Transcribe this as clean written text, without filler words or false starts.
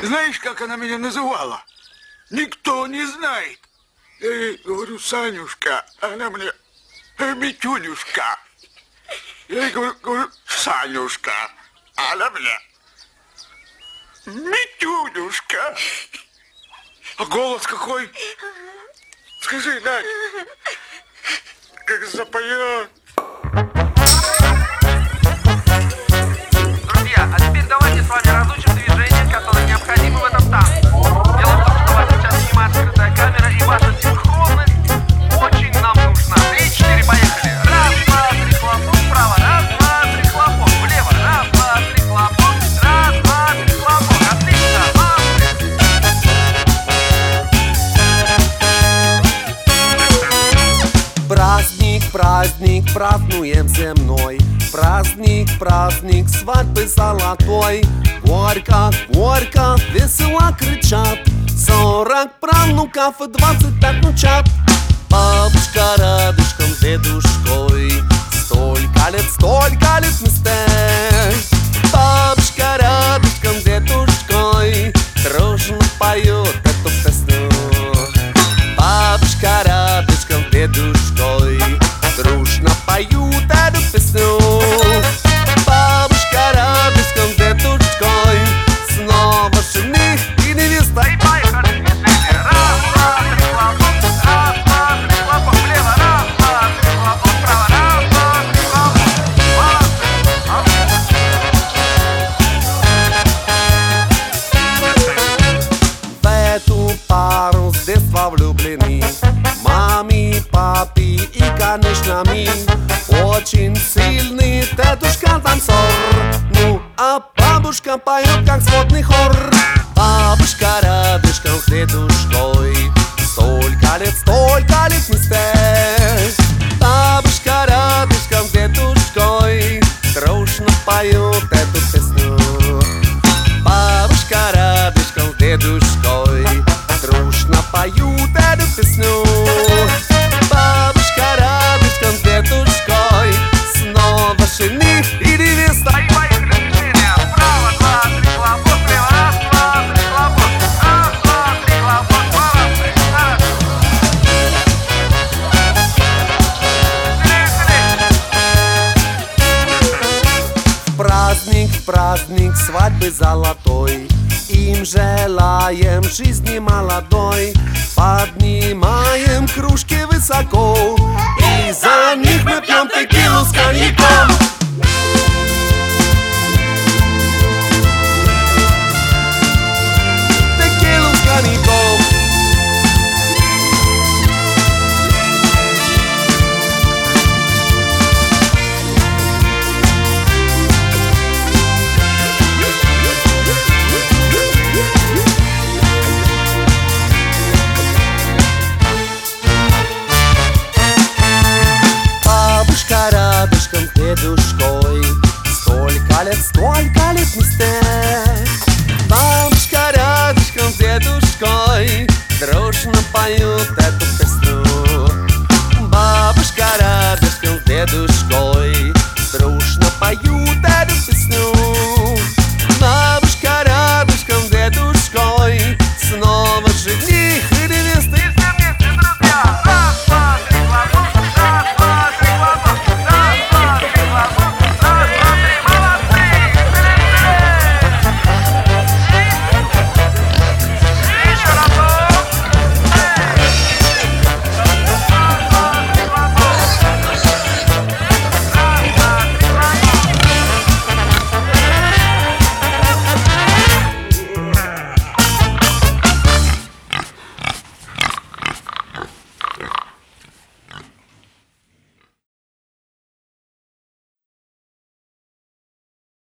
Знаешь, как она меня называла? Никто не знает. Я ей говорю, Санюшка, она мне Митюнюшка. Я ей говорю, Санюшка, она мне Митюнюшка. А голос какой? Скажи, Надь, как запоет. Друзья, а теперь давайте с вами разучим движения, которые необходимы в этом танце. Дело в том, что вас сейчас снимает скрытая камера, и ваша синхронность очень нам нужна. 3-4, поехали. Раз, два, три, хлопок вправо. Раз, два, три, хлопок влево. Раз, два, три, хлопок. Раз, два, три, хлопок. Отлично. Праздник, праздник, празднуем земной. Праздник, праздник, свадьбы золотой. Горько, горько, весело кричат 40 правнуков и 25 внучат. Бабушка рядышком с дедушкой, столько лет вместе. Бабушка рядышком с дедушкой дружно поет эту песню. Бабушка рядышком с дедушкой дружно поют эту песню. Бабушка рядышком с дедушкой снова жених и невеста. И поехали. Раз, два, три, хлопок. Раз, два, три, хлопок влево. Раз, два, три, хлопок вправо. Раз, два, три, хлопок. В эту пару с детства влюблены маме, папе и, конечно, ми. Очень сильный дедушка танцор, ну а бабушка поет как сводный хор. Бабушка рядышком с дедушкой столько лет вместе. Бабушка рядышком с дедушкой дружно поет эту песню. Бабушка рядышком с дедушкой дружно поют эту песню. Бабушка рядышком с дедушкой снова жених и невеста. И поехали движения. Вправо, два, три, хлопок влево. Раз, два, три, хлопок. Раз, два, три, хлопок. Молодцы. Праздник, праздник свадьбы золотой, им желаем жизни молодой. Поднимаем кружки высоко, и за них мы пьем текилу с коньяком. Текилу с коньяком. Бабушка рядышком с дедушкой столько лет вместе.